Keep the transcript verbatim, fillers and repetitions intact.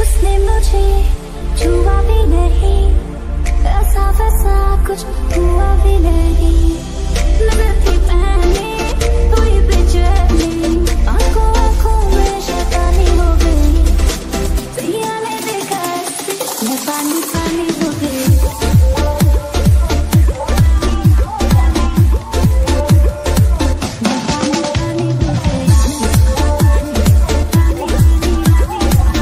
उसने मुझे छुआ भी नहीं, ऐसा वैसा कुछ हुआ भी नहीं।